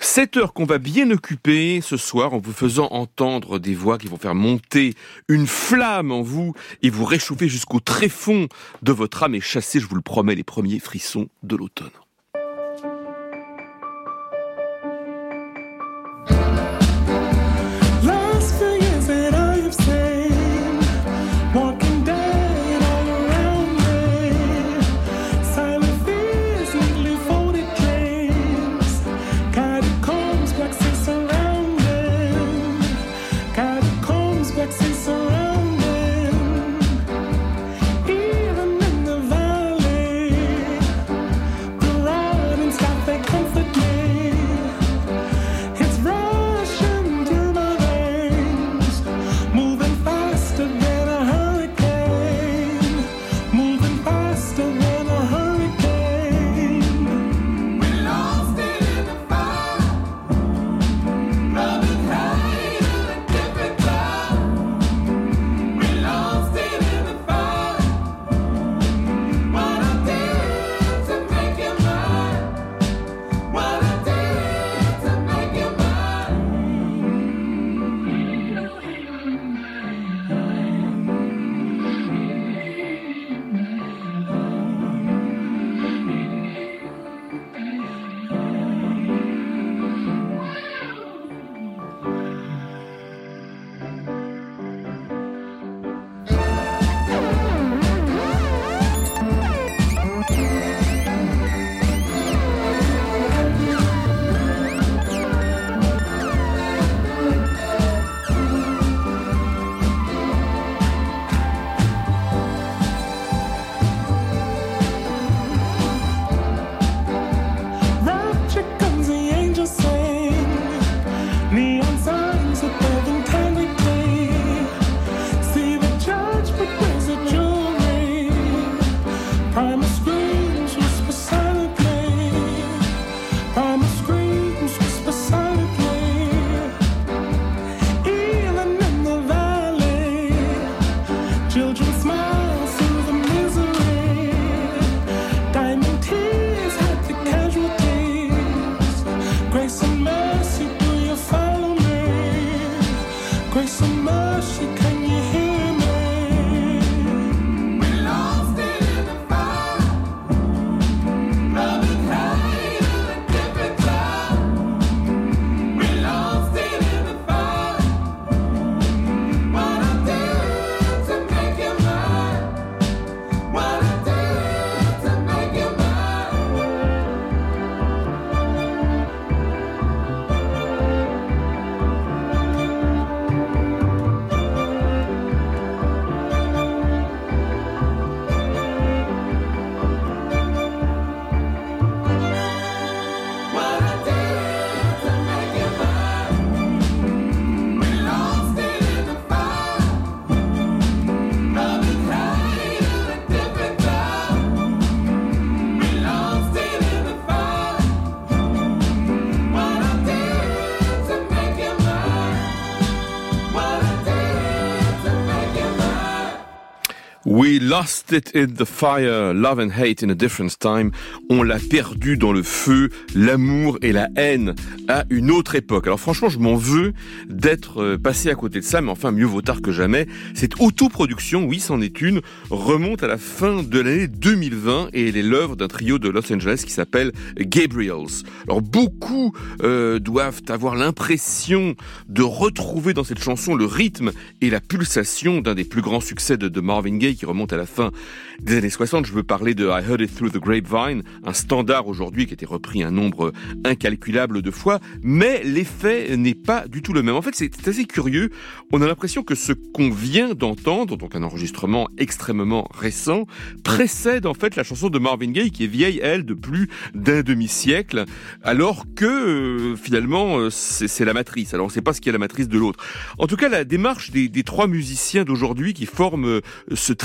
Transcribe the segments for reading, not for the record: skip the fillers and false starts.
7 heures qu'on va bien occuper ce soir en vous faisant entendre des voix qui vont faire monter une flamme en vous et vous réchauffer jusqu'au tréfonds de votre âme et chasser, je vous le promets, les premiers frissons de l'automne. We lost it in the fire, love and hate in a different time. On l'a perdu dans le feu, l'amour et la haine à une autre époque. Alors franchement, je m'en veux d'être passé à côté de ça, mais enfin, mieux vaut tard que jamais. Cette autoproduction, oui, c'en est une, remonte à la fin de l'année 2020 et elle est l'œuvre d'un trio de Los Angeles qui s'appelle Gabriels. Alors beaucoup doivent avoir l'impression de retrouver dans cette chanson le rythme et la pulsation d'un des plus grands succès de Marvin Gaye qui remonte à la fin des années 60. Je veux parler de I Heard It Through the Grapevine, un standard aujourd'hui qui a été repris un nombre incalculable de fois, mais l'effet n'est pas du tout le même. En fait, c'est assez curieux. On a l'impression que ce qu'on vient d'entendre, donc un enregistrement extrêmement récent, précède en fait la chanson de Marvin Gaye qui est vieille, elle, de plus d'un demi-siècle, alors que finalement c'est la matrice. Alors on ne sait pas ce qui est la matrice de l'autre. En tout cas, la démarche des trois musiciens d'aujourd'hui qui forment ce trio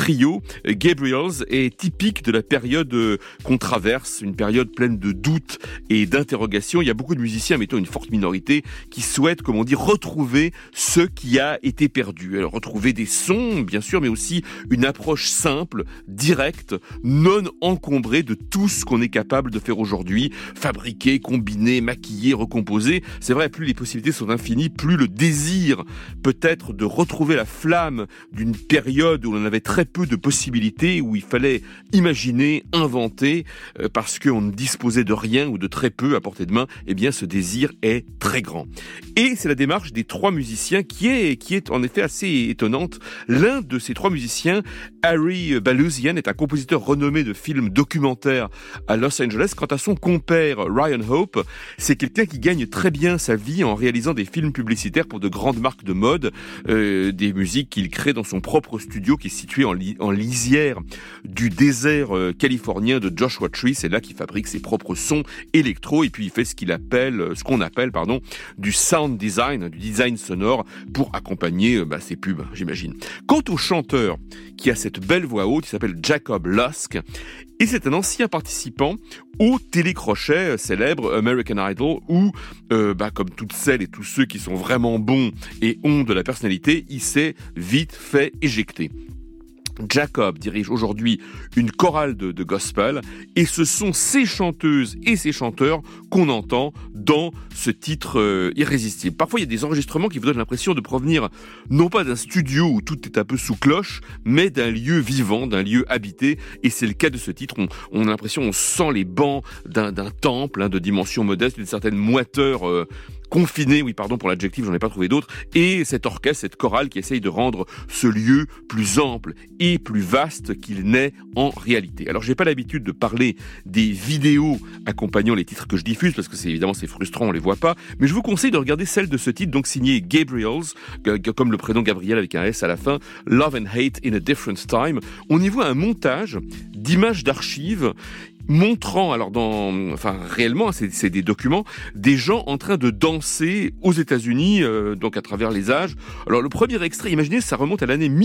trio Gabriels est typique de la période qu'on traverse, une période pleine de doutes et d'interrogations. Il y a beaucoup de musiciens, mettons une forte minorité, qui souhaitent, comme on dit, retrouver ce qui a été perdu. Alors, retrouver des sons, bien sûr, mais aussi une approche simple, directe, non encombrée de tout ce qu'on est capable de faire aujourd'hui, fabriquer, combiner, maquiller, recomposer. C'est vrai, plus les possibilités sont infinies, plus le désir peut-être de retrouver la flamme d'une période où on avait très peu de possibilités, où il fallait imaginer, inventer, parce qu'on ne disposait de rien ou de très peu à portée de main, eh bien ce désir est très grand. Et c'est la démarche des trois musiciens qui est en effet assez étonnante. L'un de ces trois musiciens, Harry Balusian, est un compositeur renommé de films documentaires à Los Angeles. Quant à son compère Ryan Hope, c'est quelqu'un qui gagne très bien sa vie en réalisant des films publicitaires pour de grandes marques de mode, des musiques qu'il crée dans son propre studio qui est situé en lisière du désert californien de Joshua Tree. C'est là qu'il fabrique ses propres sons électro et puis il fait ce qu'on appelle du sound design, du design sonore pour accompagner ses pubs, j'imagine. Quant au chanteur qui a cette belle voix haute, il s'appelle Jacob Lusk et c'est un ancien participant au télécrochet célèbre American Idol où, comme toutes celles et tous ceux qui sont vraiment bons et ont de la personnalité, il s'est vite fait éjecter. Jacob dirige aujourd'hui une chorale de gospel et ce sont ces chanteuses et ces chanteurs qu'on entend dans ce titre irrésistible. Parfois, il y a des enregistrements qui vous donnent l'impression de provenir non pas d'un studio où tout est un peu sous cloche, mais d'un lieu vivant, d'un lieu habité et c'est le cas de ce titre. On a l'impression, on sent les bancs d'un temple de dimension modeste, d'une certaine moiteur confiné, pour l'adjectif, j'en ai pas trouvé d'autre, et cet orchestre, cette chorale qui essaye de rendre ce lieu plus ample et plus vaste qu'il n'est en réalité. Alors, j'ai pas l'habitude de parler des vidéos accompagnant les titres que je diffuse, parce que c'est frustrant, on les voit pas, mais je vous conseille de regarder celle de ce titre, donc signé Gabriels, comme le prénom Gabriel avec un S à la fin, Love and Hate in a Different Time. On y voit un montage d'images d'archives montrant, réellement, c'est des documents, des gens en train de danser aux États-Unis, donc à travers les âges. Alors le premier extrait, imaginez, ça remonte à l'année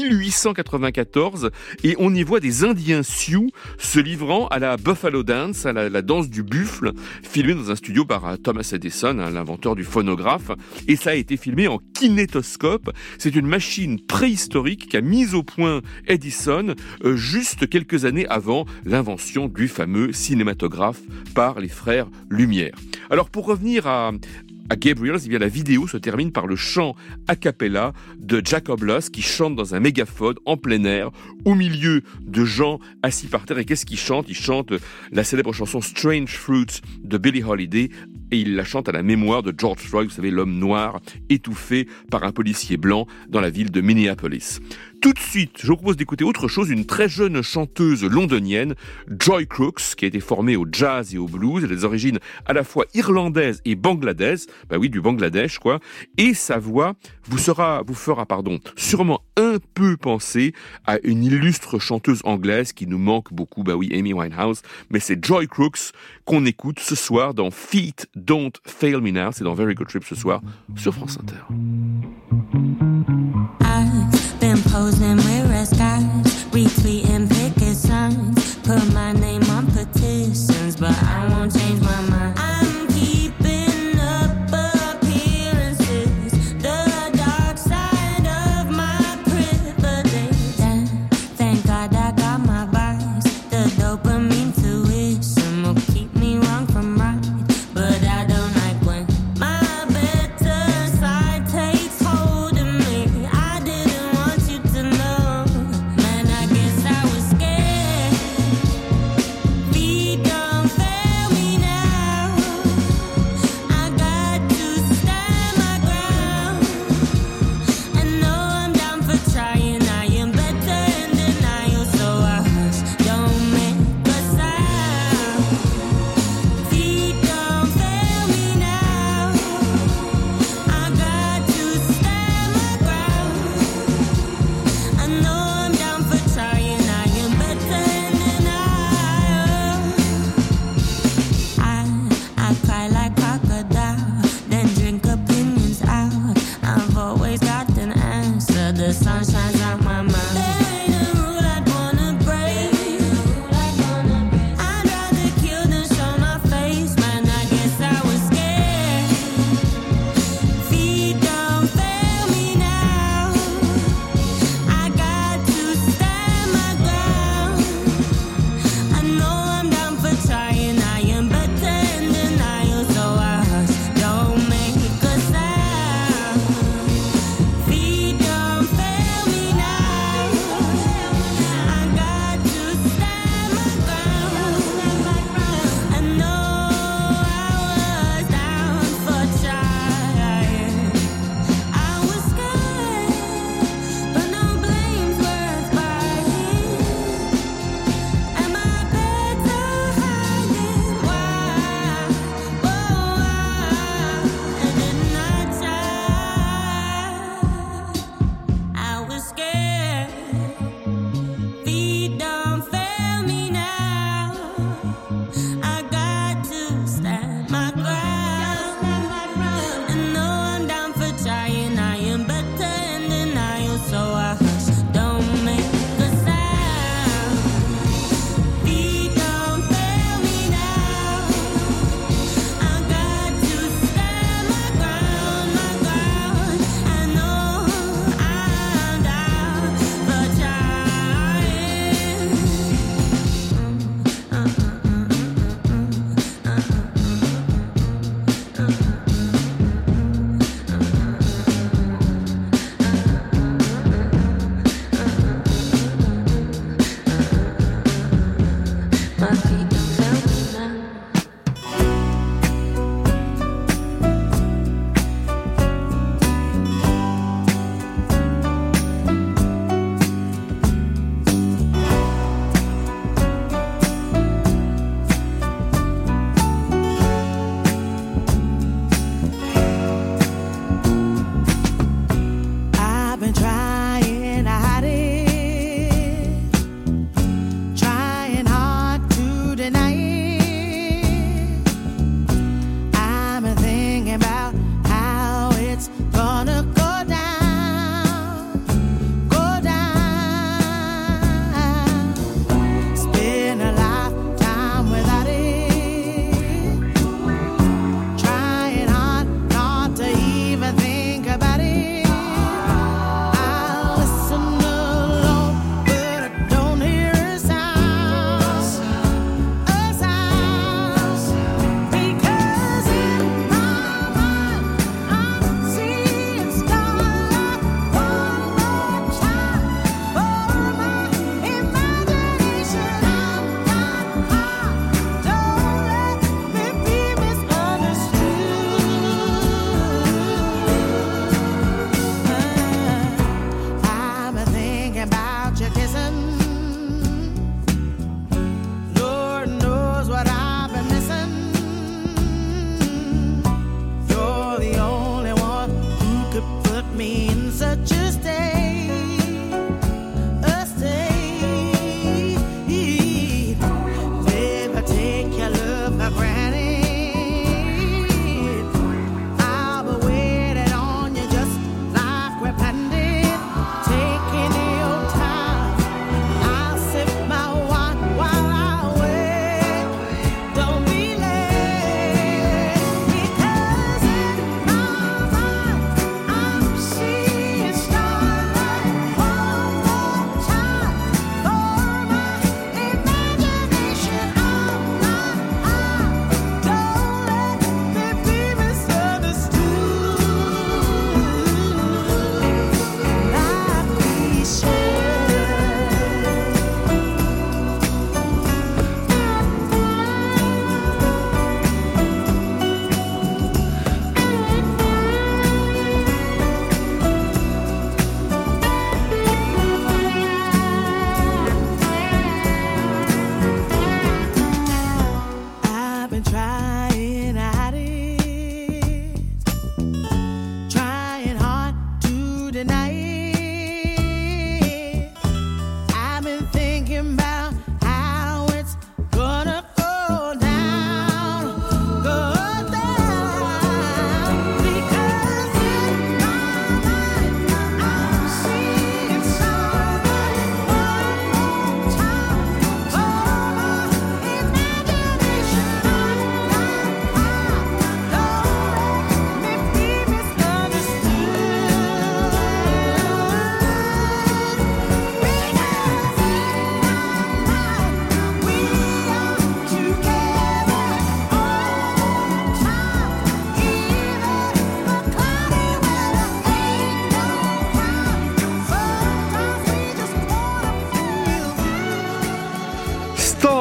1894 et on y voit des Indiens Sioux se livrant à la Buffalo Dance, à la danse du buffle, filmé dans un studio par Thomas Edison, l'inventeur du phonographe, et ça a été filmé en kinétoscope. C'est une machine préhistorique qu'a mise au point Edison juste quelques années avant l'invention du fameux cinématographe par les frères Lumière. Alors pour revenir à Gabriels, la vidéo se termine par le chant a cappella de Jacob Lusk qui chante dans un mégaphone en plein air au milieu de gens assis par terre. Et qu'est-ce qu'il chante ? Il chante la célèbre chanson Strange Fruits de Billie Holiday et il la chante à la mémoire de George Floyd, vous savez, l'homme noir étouffé par un policier blanc dans la ville de Minneapolis. Tout de suite, je vous propose d'écouter autre chose, une très jeune chanteuse londonienne, Joy Crooks, qui a été formée au jazz et au blues. Elle a des origines à la fois irlandaises et bangladaises, du Bangladesh, quoi. Et sa voix vous fera sûrement un peu penser à une illustre chanteuse anglaise qui nous manque beaucoup, Amy Winehouse. Mais c'est Joy Crooks qu'on écoute ce soir dans Feet Don't Fail Me Now. C'est dans Very Good Trip ce soir sur France Inter. Posing with red skies, retweeting picket signs, put my name on petitions, but I won't change my mind. I'm keeping up appearances, the dark side of my privilege. And thank God I got my vice, the dopamine tuition will keep me wrong from right, but I don't like when my better side takes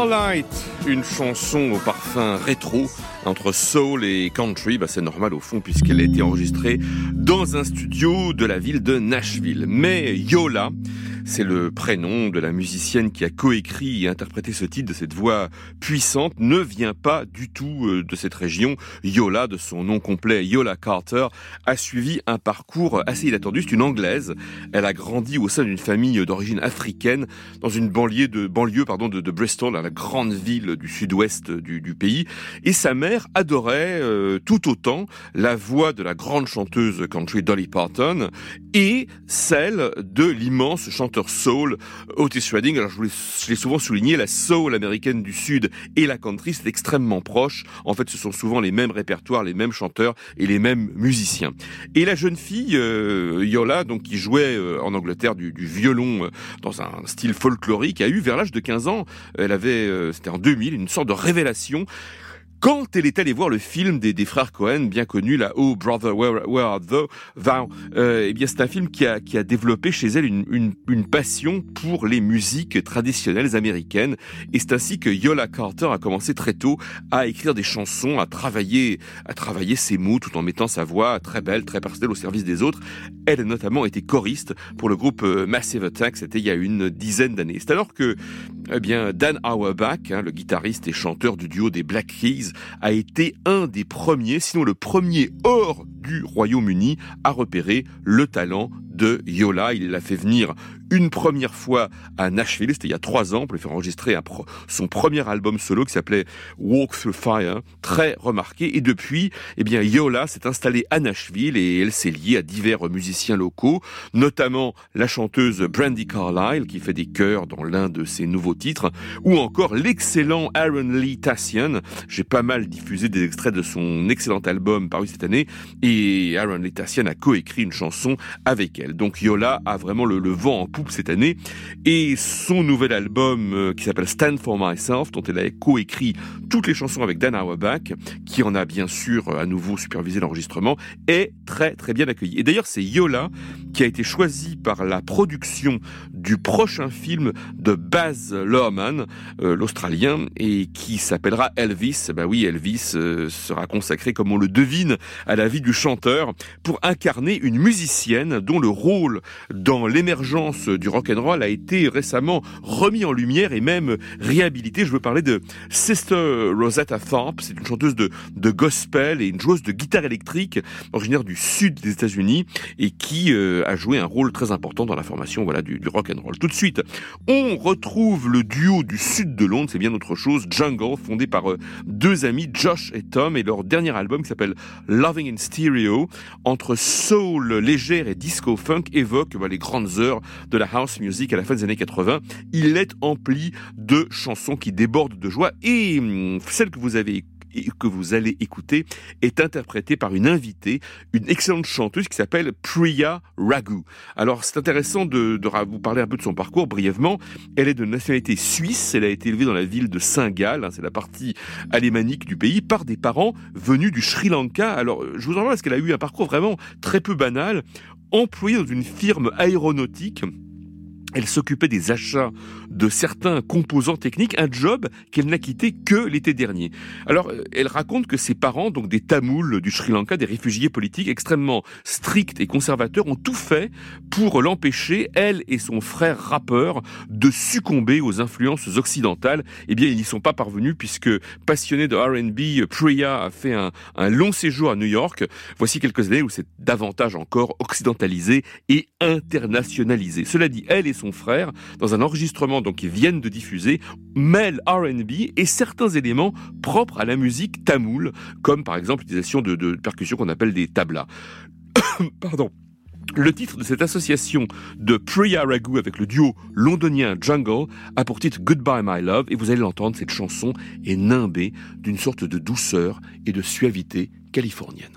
Starlight, une chanson au parfum rétro entre soul et country, c'est normal au fond puisqu'elle a été enregistrée dans un studio de la ville de Nashville. Mais Yola, c'est le prénom de la musicienne qui a coécrit et interprété ce titre de cette voix puissante, ne vient pas du tout de cette région. Yola, de son nom complet, Yola Carter, a suivi un parcours assez inattendu. C'est une Anglaise. Elle a grandi au sein d'une famille d'origine africaine dans une banlieue de Bristol, la grande ville du sud-ouest du pays. Et sa mère adorait tout autant la voix de la grande chanteuse country Dolly Parton et celle de l'immense chanteur soul Otis Redding. Alors je l'ai souvent souligné, la soul américaine du Sud et la country, c'est extrêmement proche. En fait, ce sont souvent les mêmes répertoires, les mêmes chanteurs et les mêmes musiciens. Et la jeune fille Yola, donc qui jouait en Angleterre du violon dans un style folklorique, a eu vers l'âge de 15 ans, elle avait, c'était en 2000, une sorte de révélation. Quand elle est allée voir le film des frères Cohen, bien connu, la Oh Brother Where Art Thou, eh bien c'est un film qui a développé chez elle une passion pour les musiques traditionnelles américaines. Et c'est ainsi que Yola Carter a commencé très tôt à écrire des chansons, à travailler ses mots tout en mettant sa voix très belle, très personnelle au service des autres. Elle a notamment été choriste pour le groupe Massive Attack, c'était il y a une dizaine d'années. C'est alors que, eh bien, Dan Auerbach, le guitariste et chanteur du duo des Black Keys, a été un des premiers, sinon le premier hors du Royaume-Uni à repérer le talent de Yola. Il l'a fait venir une première fois à Nashville, c'était il y a 3 ans, pour lui faire enregistrer son premier album solo qui s'appelait Walk Through Fire, très remarqué. Et depuis, eh bien, Yola s'est installée à Nashville et elle s'est liée à divers musiciens locaux, notamment la chanteuse Brandi Carlile qui fait des chœurs dans l'un de ses nouveaux titres, ou encore l'excellent Aaron Lee Tassian. J'ai pas mal diffusé des extraits de son excellent album paru cette année et Aaron Lee Tassian a coécrit une chanson avec elle. Donc Yola a vraiment le vent en poupe cette année et son nouvel album qui s'appelle Stand For Myself, dont elle a coécrit toutes les chansons avec Dan Auerbach, qui en a bien sûr à nouveau supervisé l'enregistrement, est très très bien accueilli. Et d'ailleurs c'est Yola qui a été choisie par la production du prochain film de Baz Luhrmann, l'Australien, et qui s'appellera Elvis. Oui, Elvis sera consacré, comme on le devine, à la vie du chanteur pour incarner une musicienne dont le rôle dans l'émergence du rock'n'roll a été récemment remis en lumière et même réhabilité. Je veux parler de Sister Rosetta Tharpe. C'est une chanteuse de gospel et une joueuse de guitare électrique originaire du sud des États-Unis et qui a joué un rôle très important dans la formation du rock'n'roll. Tout de suite, on retrouve le duo du sud de Londres, c'est bien autre chose, Jungle, fondé par 2 amis, Josh et Tom, et leur dernier album qui s'appelle Loving in Stereo, entre soul légère et disco funk, évoque les grandes heures de la house music à la fin des années 80. Il est empli de chansons qui débordent de joie et celle que vous allez écouter est interprétée par une invitée, une excellente chanteuse qui s'appelle Priya Raghu. Alors c'est intéressant de vous parler un peu de son parcours brièvement. Elle est de nationalité suisse, elle a été élevée dans la ville de Saint-Gall, c'est la partie alémanique du pays, par des parents venus du Sri Lanka. Alors je vous en parle parce qu'elle a eu un parcours vraiment très peu banal, employée dans une firme aéronautique. Elle s'occupait des achats de certains composants techniques, un job qu'elle n'a quitté que l'été dernier. Alors, elle raconte que ses parents, donc des Tamouls du Sri Lanka, des réfugiés politiques extrêmement stricts et conservateurs, ont tout fait pour l'empêcher, elle et son frère rappeur, de succomber aux influences occidentales. Eh bien, ils n'y sont pas parvenus puisque, passionnée de R&B, Priya a fait un long séjour à New York. Voici quelques années où c'est davantage encore occidentalisé et internationalisé. Cela dit, elle et son frère, dans un enregistrement qu'ils viennent de diffuser, mêlent R&B et certains éléments propres à la musique tamoule, comme par exemple l'utilisation de percussions qu'on appelle des tablas. Pardon. Le titre de cette association de Priya Raghu avec le duo londonien Jungle a pour titre Goodbye My Love, et vous allez l'entendre, cette chanson est nimbée d'une sorte de douceur et de suavité californienne.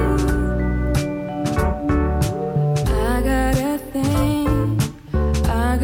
I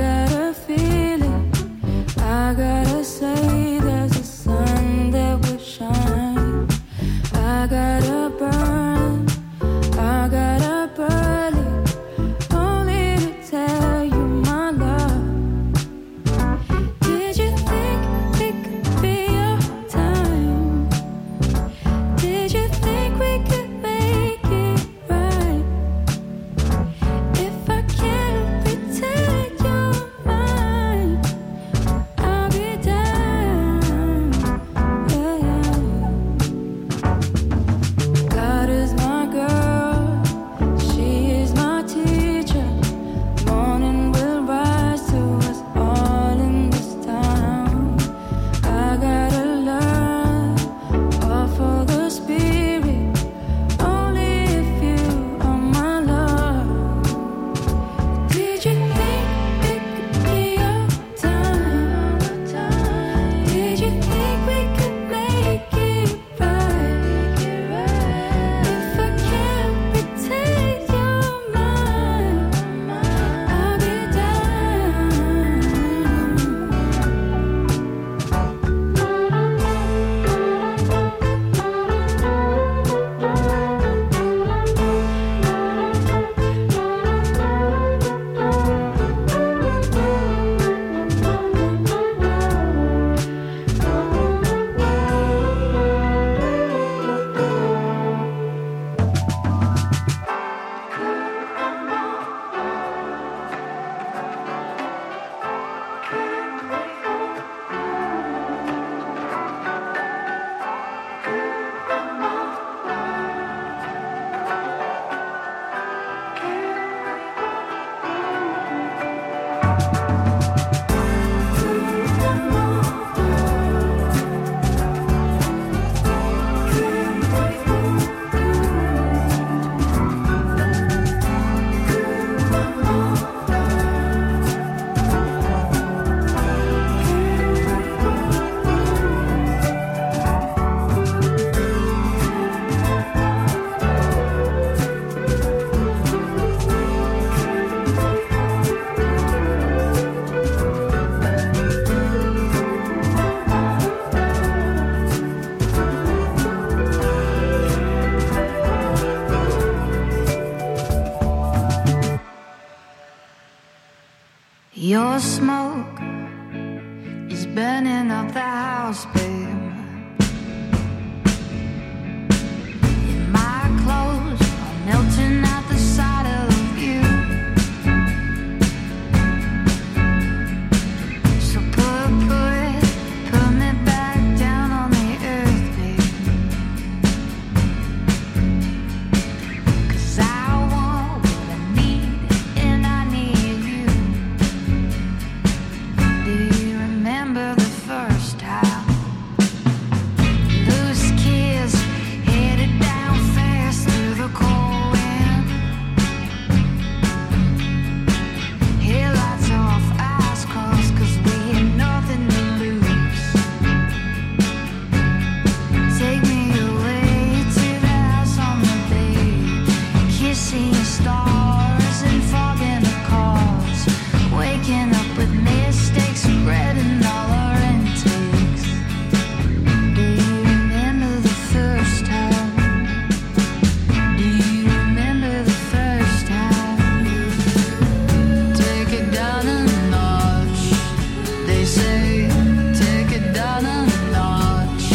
Your smoke is burning up the house, babe. And my clothes are melting out the side of you. So put me back down on the earth, babe. 'Cause I want what I need and I need you. Do you remember the first time? Loose kiss headed down fast through the cold wind. Headlights off, eyes crossed, 'cause we had nothing to lose. Take me away to the house on the bay, kissing stars and fog in the cars, waking up with mistakes, spreading all our intakes. Do you remember the first time? Do you remember the first time? Take it down a notch. They say, take it down a notch.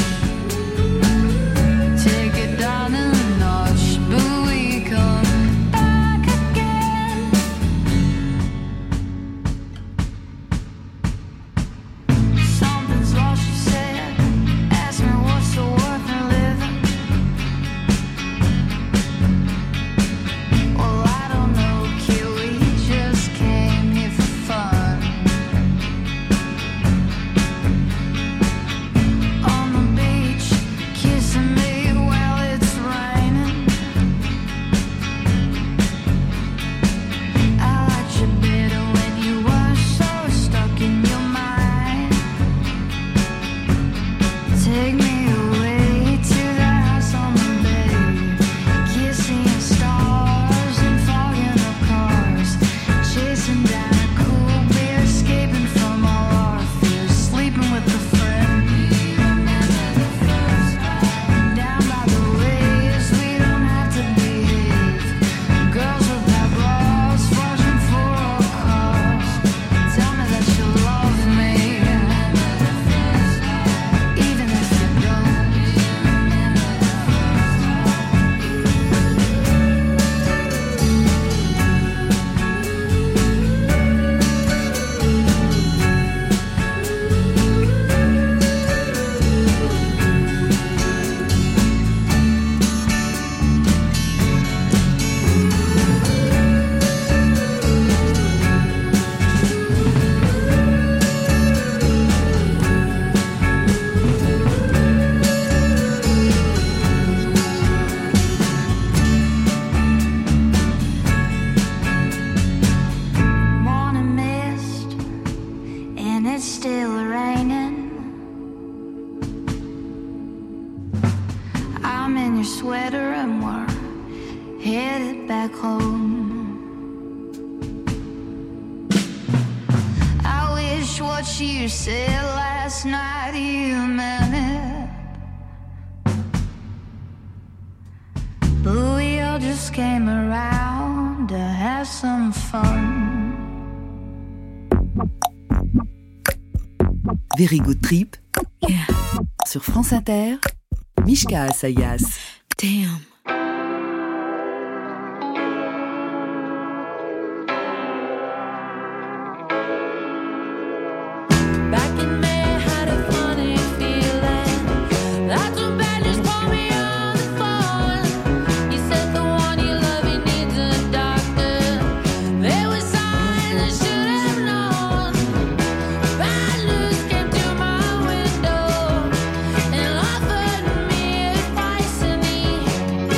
Take it down a notch, but we come back again. Something's lost, you said. Ask me what's the worth of living. Well, I don't know, kid, we just came here for fun. On the beach, kissing me while it's raining. I liked you better when you were so stuck in your mind. Take me away to the house on the bay, kissing stars and fog in the cars, chasing down a cool beer, escaping from all our fears, sleeping with a friend. Down by the waves, we don't have to behave. Girls without bras, fortune for our cars. Tell me that you love me, even if you don't. Morning mist, and it's still raining. I'm in your sweater and we're headed back home. I wish what you said last night you meant it, but we all just came around to have some fun. Very Good Trip Yeah. sur France Inter, Mishka Asayas. Damn. Back in May, I had a funny feeling. That's when Ben just called me on the phone. He said the one you love, he needs a doctor. There were signs I should have known. Bad news came to my window and offered me advice, and he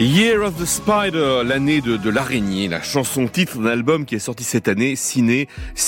Year of the Spider, l'année de l'araignée, la chanson titre d'un album qui est sorti cette année, signé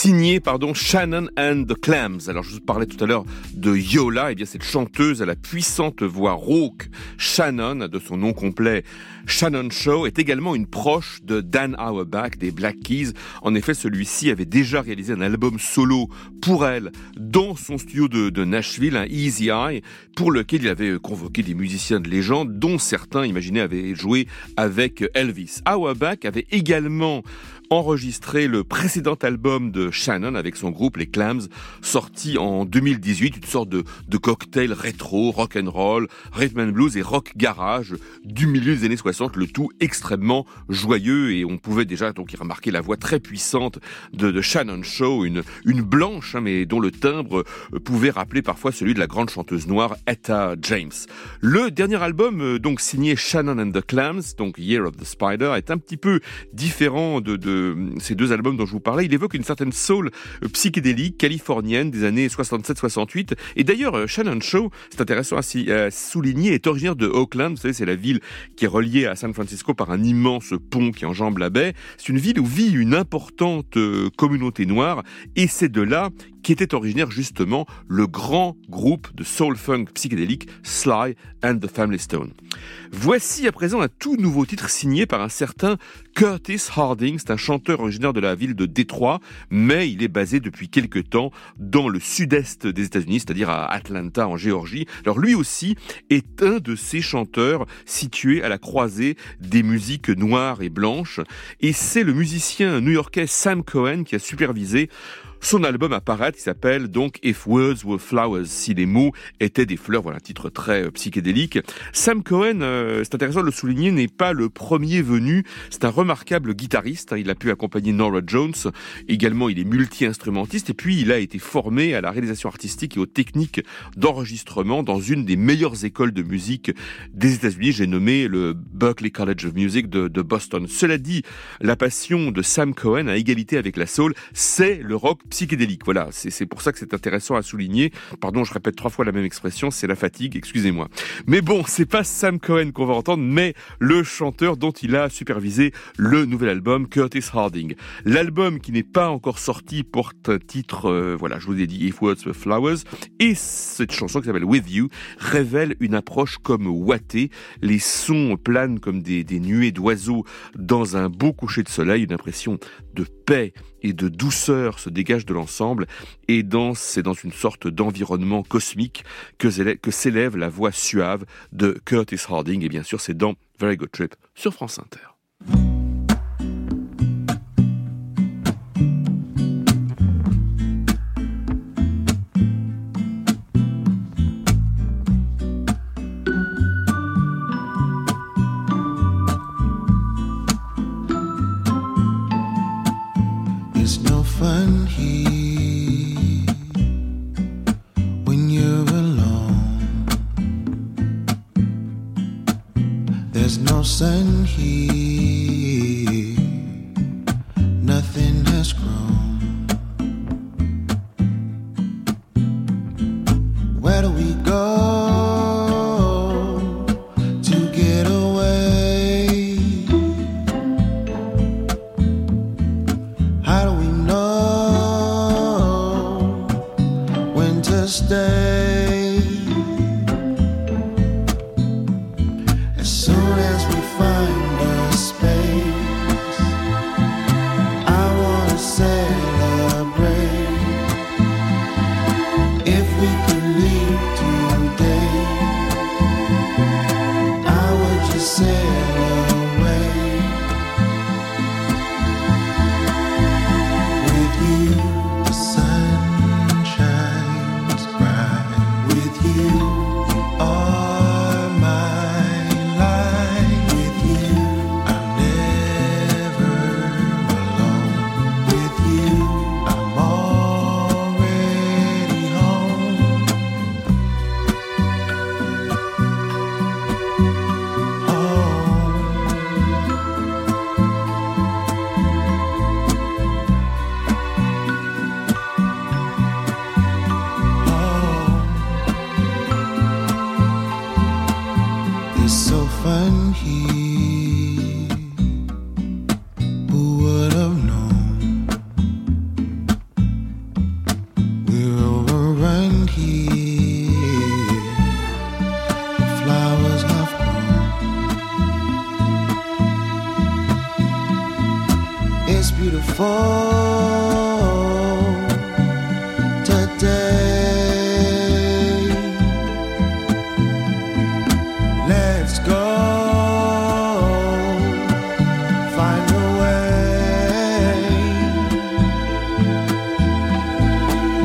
Shannon and the Clams. Alors je vous parlais tout à l'heure de Yola, et bien cette chanteuse à la puissante voix rauque, Shannon, de son nom complet Shannon Shaw, est également une proche de Dan Auerbach des Black Keys. En effet, celui-ci avait déjà réalisé un album solo pour elle dans son studio de Nashville, un Easy Eye, pour lequel il avait convoqué des musiciens de légende, dont certains, imaginez, avaient joué avec Elvis. Auerbach avait également enregistré le précédent album de Shannon avec son groupe, les Clams, sorti en 2018, une sorte de cocktail rétro, rock'n'roll, rhythm and blues et rock garage du milieu des années 60, le tout extrêmement joyeux, et on pouvait déjà donc y remarquer la voix très puissante de Shannon Shaw, une blanche, mais dont le timbre pouvait rappeler parfois celui de la grande chanteuse noire Etta James. Le dernier album, donc signé Shannon and the Clams, donc Year of the Spider, est un petit peu différent de ces deux albums dont je vous parlais. Il évoque une certaine soul psychédélique californienne des années 67-68. Et d'ailleurs, Shannon Shaw, c'est intéressant à souligner, est originaire de Oakland. Vous savez, c'est la ville qui est reliée à San Francisco par un immense pont qui enjambe la baie. C'est une ville où vit une importante communauté noire, et c'est de là qu'était originaire justement le grand groupe de soul-funk psychédélique Sly and the Family Stone. Voici à présent un tout nouveau titre signé par un certain Curtis Harding. C'est un chanteur originaire de la ville de Détroit, mais il est basé depuis quelque temps dans le sud-est des États-Unis, c'est-à-dire à Atlanta, en Géorgie. Alors lui aussi est un de ces chanteurs situés à la croisée des musiques noires et blanches, et c'est le musicien new-yorkais Sam Cohen qui a supervisé son album à paraître, qui s'appelle donc If Words Were Flowers, si les mots étaient des fleurs. Voilà un titre très psychédélique. Sam Cohen, c'est intéressant de le souligner, n'est pas le premier venu. C'est un remarquable guitariste. Il a pu accompagner Norah Jones. Également, il est multi-instrumentiste. Et puis, il a été formé à la réalisation artistique et aux techniques d'enregistrement dans une des meilleures écoles de musique des États-Unis. J'ai nommé le Berklee College of Music de Boston. Cela dit, la passion de Sam Cohen, à égalité avec la soul, c'est le rock psychédélique. Voilà, c'est pour ça que c'est intéressant à souligner. Pardon, je répète 3 fois la même expression, c'est la fatigue, excusez-moi. Mais bon, c'est pas Sam Cohen qu'on va entendre, mais le chanteur dont il a supervisé le nouvel album, Curtis Harding. L'album qui n'est pas encore sorti porte un titre, voilà, je vous ai dit, If Words Were Flowers, et cette chanson qui s'appelle With You révèle une approche comme ouatée. Les sons planent comme des nuées d'oiseaux dans un beau coucher de soleil, une impression de paix et de douceur se dégage de l'ensemble, et c'est dans une sorte d'environnement cosmique que s'élève la voix suave de Curtis Harding, et bien sûr c'est dans Very Good Trip sur France Inter. There's no fun here when you're alone. There's no sun here, nothing has grown. Where do we go to get away? How do we know when to stay? As soon as we find a space, I wanna celebrate. If we could leave today, I would just sail away. With you, the sun shines bright.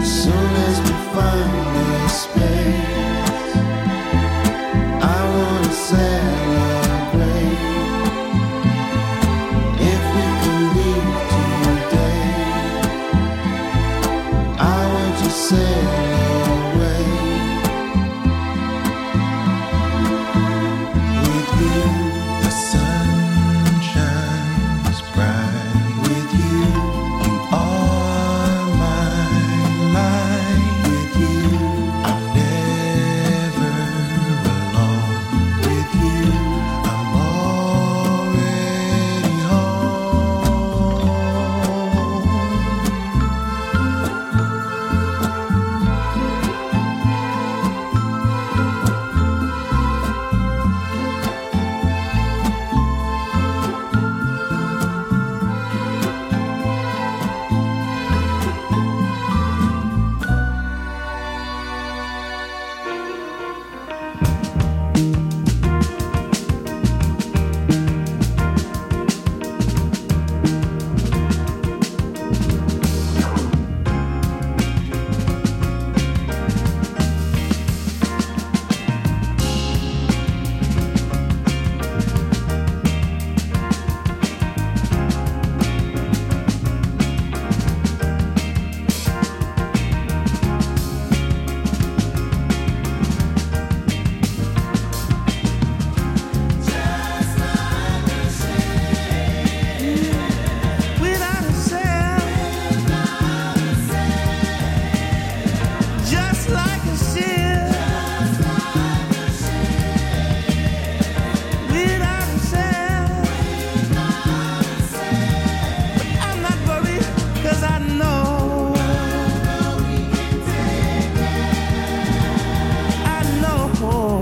soon as we find the space, I wanna celebrate. If we can leave today, I want to sail away with you. The sun shines bright with you. You are my light. With you, I'm never alone. With you, I'm already home. Without a sail, just like a ship. Without a sail, I'm not worried 'cause I know. I know.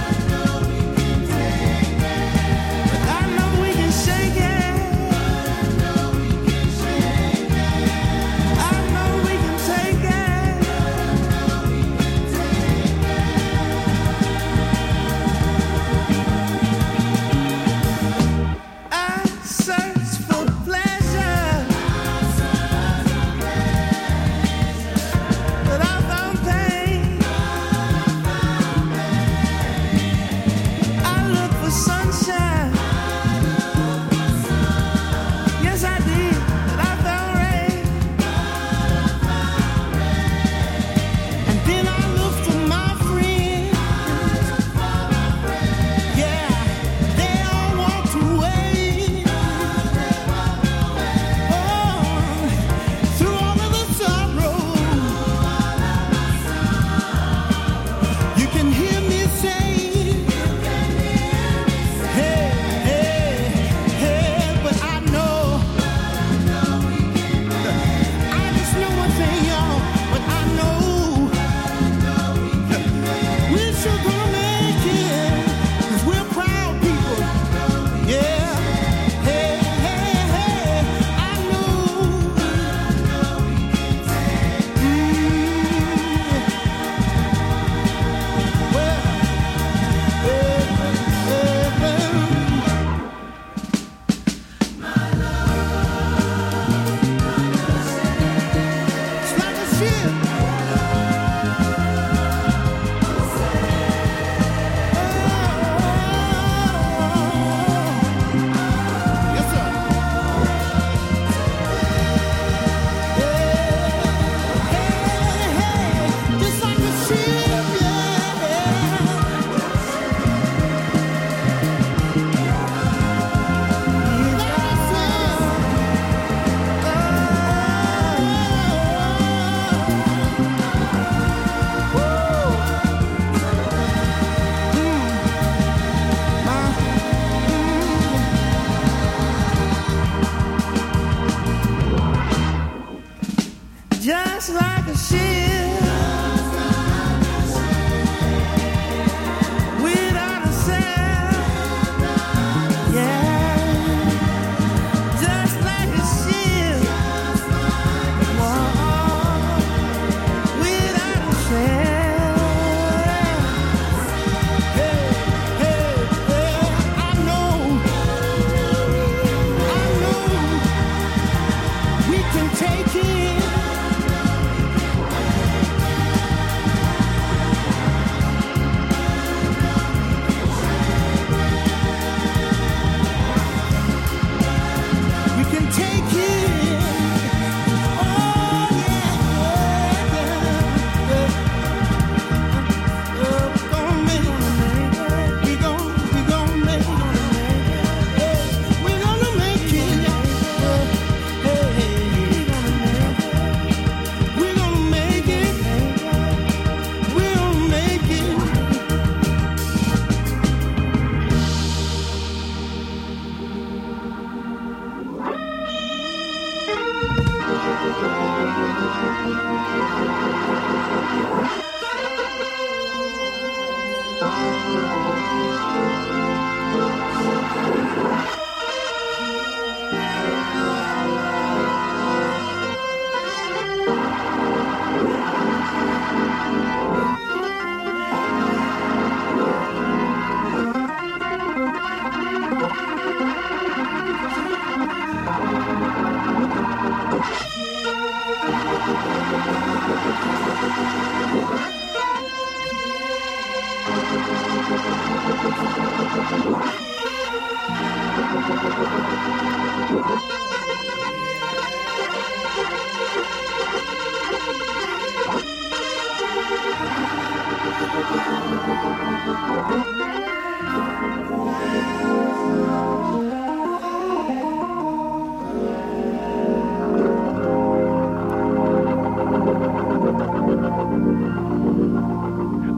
I know we can shake it. I know we can take it. I search for pleasure, but I found pain. I look for sunshine. Yes, I did, but I found rain. And then I look for my friends. Yeah, they all walked away. Oh, through all of the sorrow, you can hear me say, hey, hey, hey, but I know. I just know one thing, y'all, but I know we're sure gonna make it, 'cause we're proud people. Yeah, hey, hey, hey, I know. Well, it's like a ship. Yes, sir. Hey, just like a ship, just like a ship without a sail. Yeah, just like a ship. Whoa, without a sail. Hey, hey, hey, I know we can take it.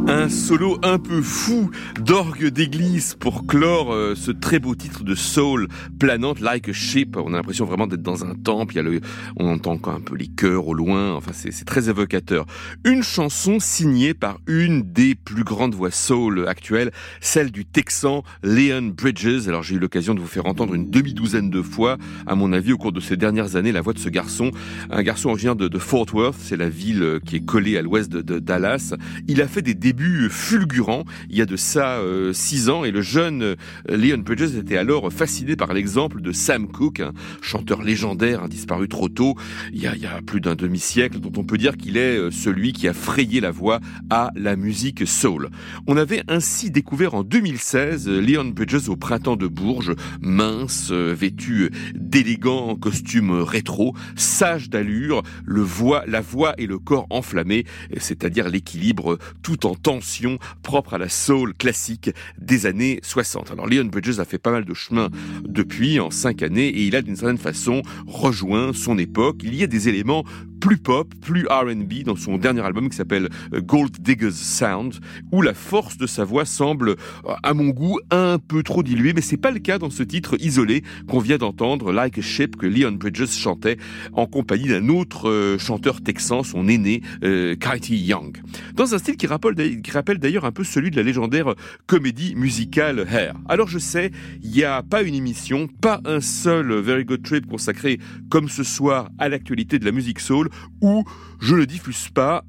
Un solo un peu fou d'orgue d'église pour clore ce très beau titre de soul planante, Like a Ship. On a l'impression vraiment d'être dans un temple. On entend encore un peu les chœurs au loin. Enfin, c'est très évocateur. Une chanson signée par une des plus grandes voix soul actuelles, celle du Texan Leon Bridges. Alors, j'ai eu l'occasion de vous faire entendre une demi-douzaine de fois, à mon avis, au cours de ces dernières années, la voix de ce garçon. Un garçon originaire de Fort Worth. C'est la ville qui est collée à l'ouest de Dallas. Il a fait des débuts fulgurant il y a de ça 6 ans, et le jeune Leon Bridges était alors fasciné par l'exemple de Sam Cooke, un chanteur légendaire disparu trop tôt il y a plus d'un demi-siècle, dont on peut dire qu'il est celui qui a frayé la voie à la musique soul. On avait ainsi découvert en 2016 Leon Bridges au Printemps de Bourges, mince, vêtu d'élégants costumes rétro, sage d'allure, la voix et le corps enflammés, c'est-à-dire l'équilibre tout en tension propre à la soul classique des années 60. Alors Leon Bridges a fait pas mal de chemin depuis en 5 années, et il a d'une certaine façon rejoint son époque. Il y a des éléments plus pop, plus R&B dans son dernier album qui s'appelle Gold Diggers Sound, où la force de sa voix semble, à mon goût, un peu trop diluée, mais c'est pas le cas dans ce titre isolé qu'on vient d'entendre, Like a Ship, que Leon Bridges chantait en compagnie d'un autre chanteur texan, son aîné, Katie Young. Dans un style qui rappelle d'ailleurs un peu celui de la légendaire comédie musicale Hair. Alors je sais, il n'y a pas une émission, pas un seul Very Good Trip consacré comme ce soir à l'actualité de la musique soul, où je ne diffuse pas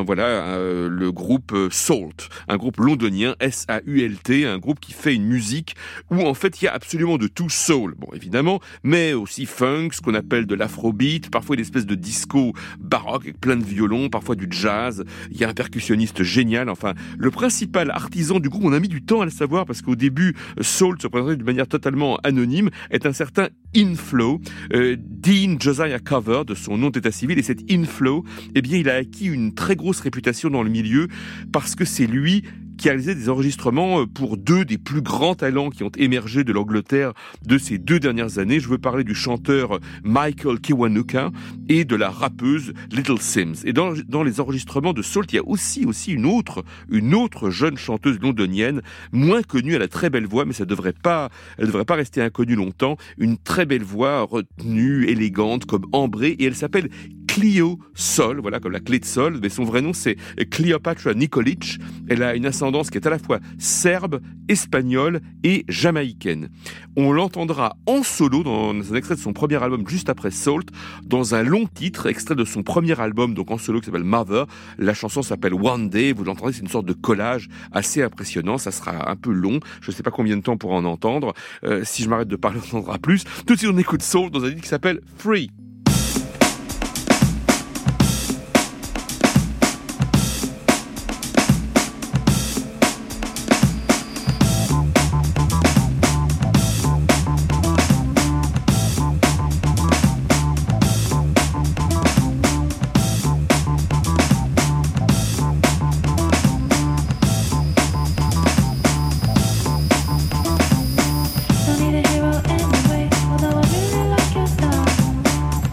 le groupe Salt, un groupe londonien, S-A-U-L-T, un groupe qui fait une musique où en fait il y a absolument de tout soul, bon évidemment, mais aussi funk, ce qu'on appelle de l'afrobeat, parfois une espèce de disco baroque avec plein de violons, parfois du jazz, il y a un percussionniste génial. Enfin, le principal artisan du groupe, on a mis du temps à le savoir parce qu'au début, Soul se présentait d'une manière totalement anonyme, est un certain Inflow, Dean Josiah Cover de son nom d'état civil, et cet Inflow, eh bien, il a acquis une très grosse réputation dans le milieu parce que c'est lui qui a réalisé des enregistrements pour 2 des plus grands talents qui ont émergé de l'Angleterre de ces 2 dernières années. Je veux parler du chanteur Michael Kiwanuka et de la rappeuse Little Sims. Et dans les enregistrements de Salt, il y a aussi une autre jeune chanteuse londonienne, moins connue, elle a très belle voix, mais elle devrait pas rester inconnue longtemps. Une très belle voix retenue, élégante, comme ambrée, et elle s'appelle Cleo Sol, voilà, comme la clé de sol, mais son vrai nom c'est Cleopatra Nikolic. Elle a une ascendance qui est à la fois serbe, espagnole et jamaïcaine. On l'entendra en solo dans un extrait de son premier album juste après Salt, dans un long titre, extrait de son premier album, donc en solo, qui s'appelle Mother. La chanson s'appelle One Day, vous l'entendrez, c'est une sorte de collage assez impressionnant, ça sera un peu long, je ne sais pas combien de temps pour en entendre. Si je m'arrête de parler, on entendra plus. Tout de suite on écoute Salt dans un titre qui s'appelle Free. Don't need a hero anyway, although I really like your style.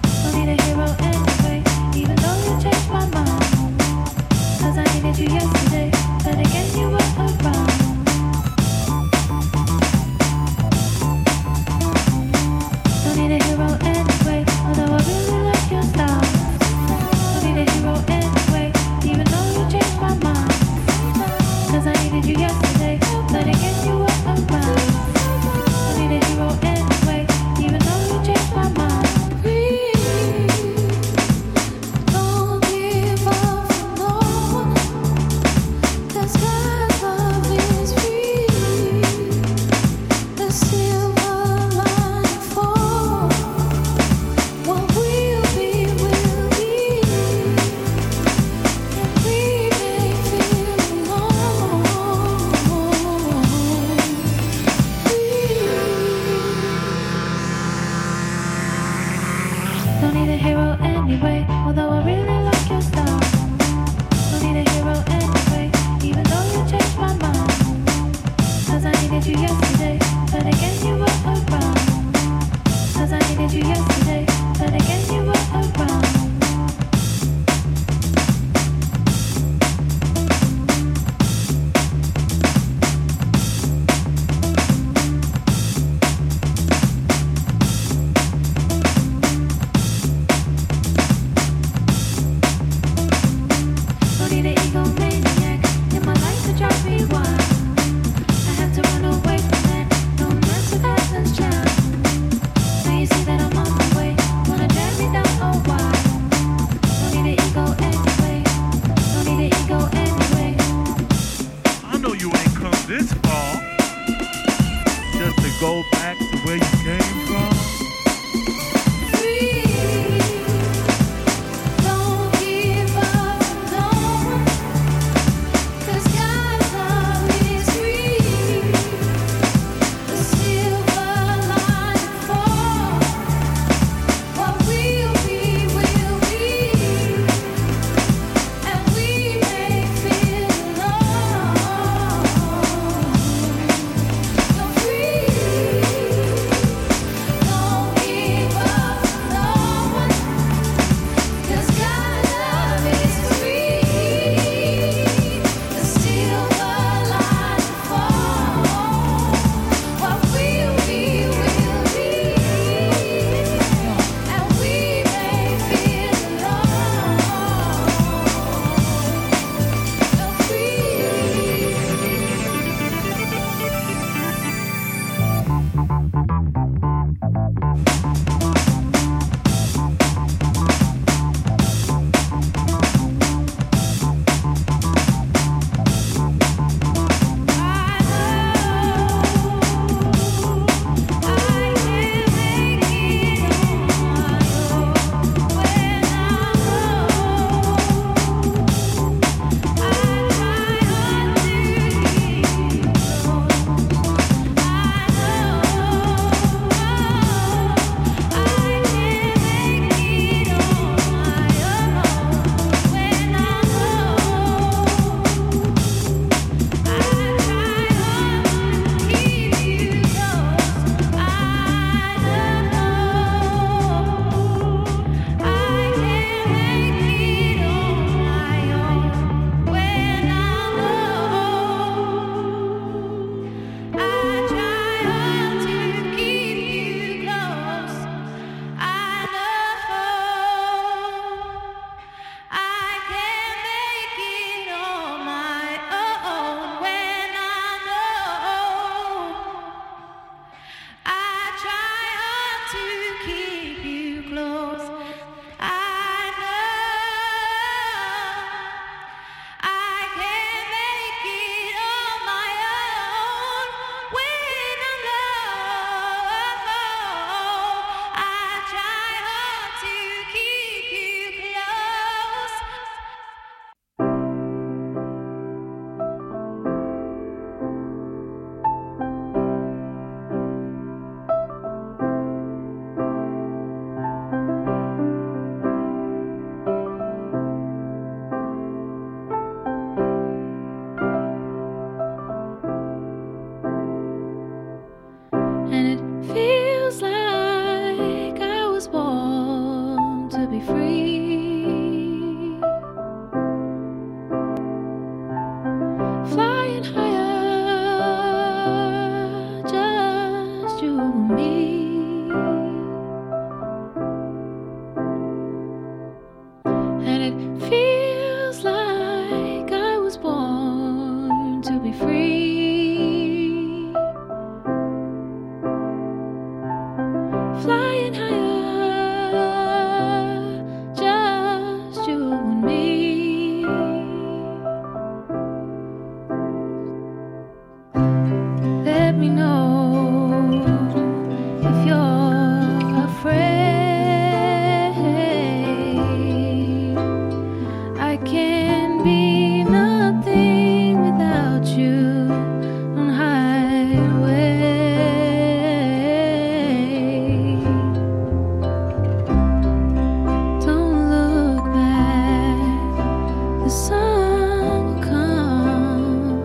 the sun will come.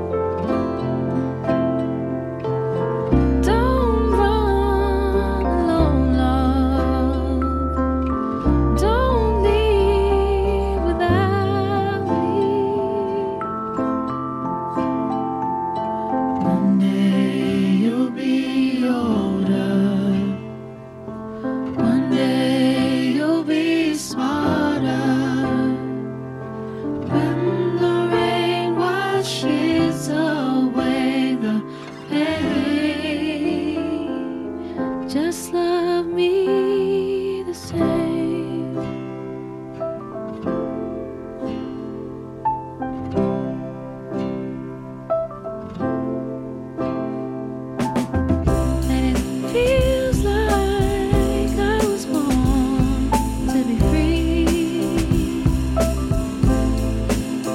Don't run alone, love. Don't leave without me. One day you'll be older. One day you'll be smarter. When the rain washes away the pain, just love me the same. And it feels like I was born to be free.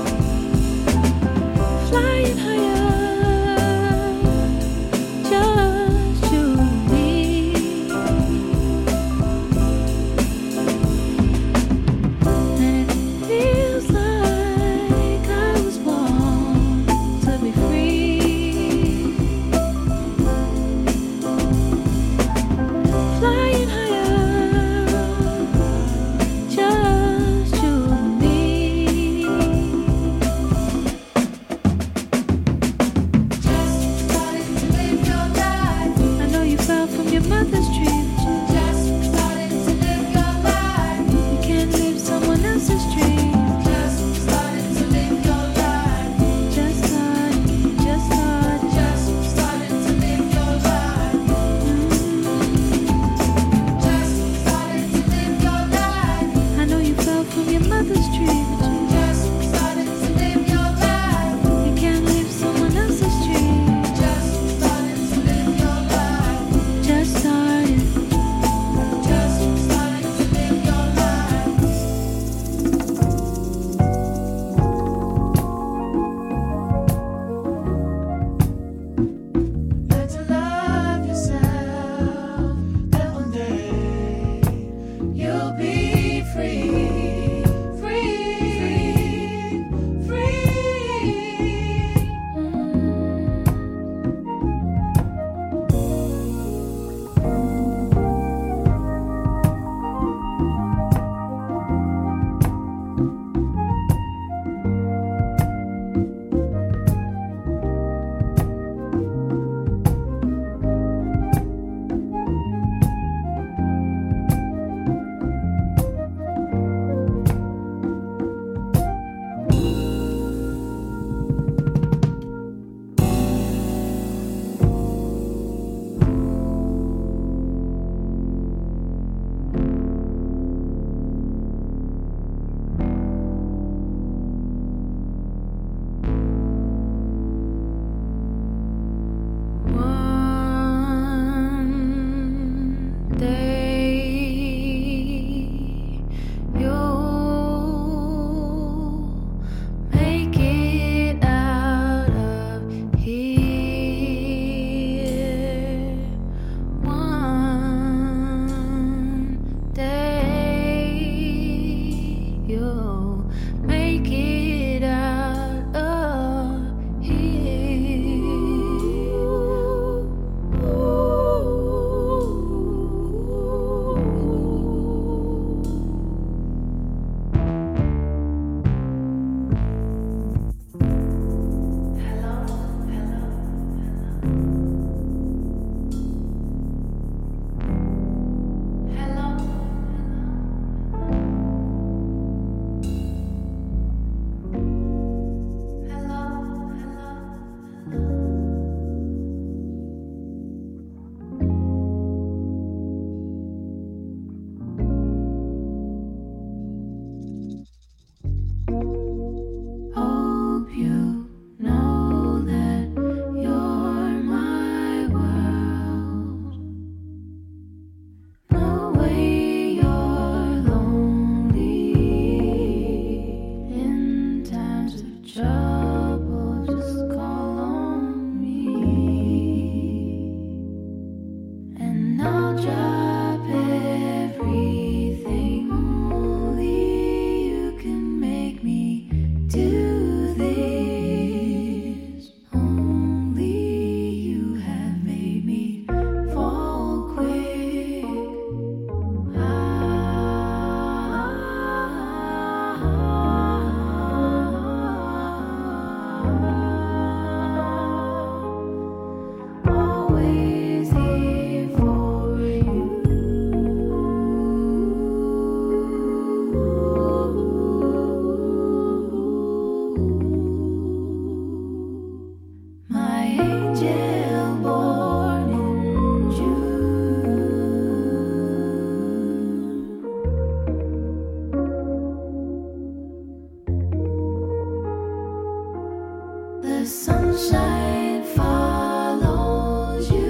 the sunshine follows you.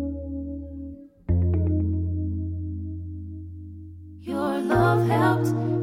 Your love helped